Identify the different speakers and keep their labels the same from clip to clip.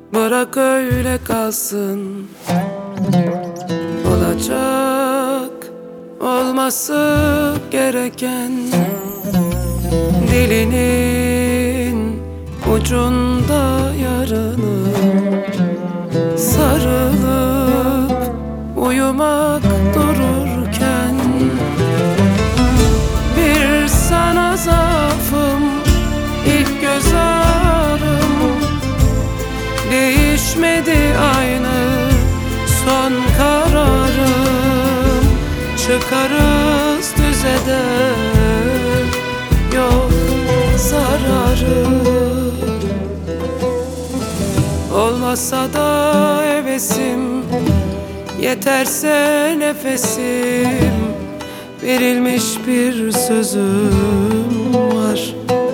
Speaker 1: Bırak öyle kalsın. Olacak olması gereken, dilinin ucunda yarını sarılıp uyumak dururken, bir sana zaafım, ilk göz ağrım, değişmedi aynı son kararım. Çıkarız düzede, yok zararı. Olmasa da hevesim, yeterse nefesim, verilmiş bir sözüm var.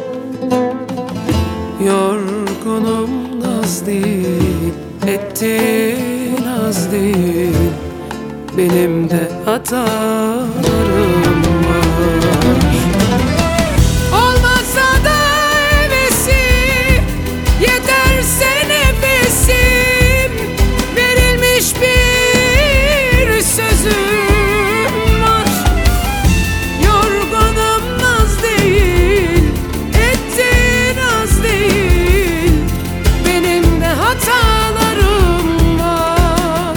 Speaker 1: Yorgunum, naz değil, ettiğin az değil, benim de hatalarım var. Olmasa da hevesim, yeterse nefesim, verilmiş bir sözüm var. Yorgunum, naz değil, ettiğin az değil, benim de hatalarım var.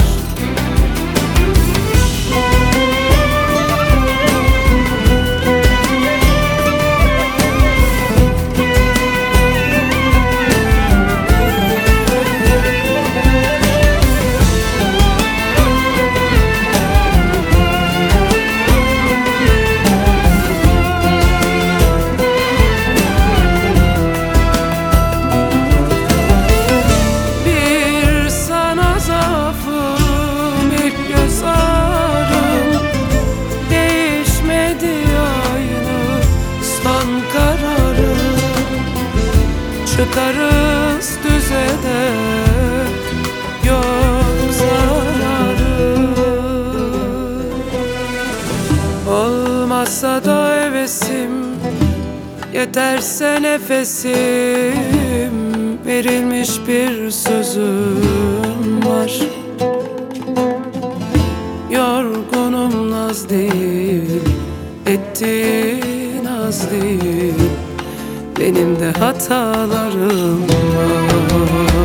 Speaker 1: Bir sana zaafım, ilk göz ağrım, değişmedi aynı son kararım. Çıkarız düzede, yok zararı. Olmasa da hevesim, yeterse nefesim, verilmiş bir sözüm var. Yorgunum, naz değil, ettiğin az değil, benim de hatalarım var.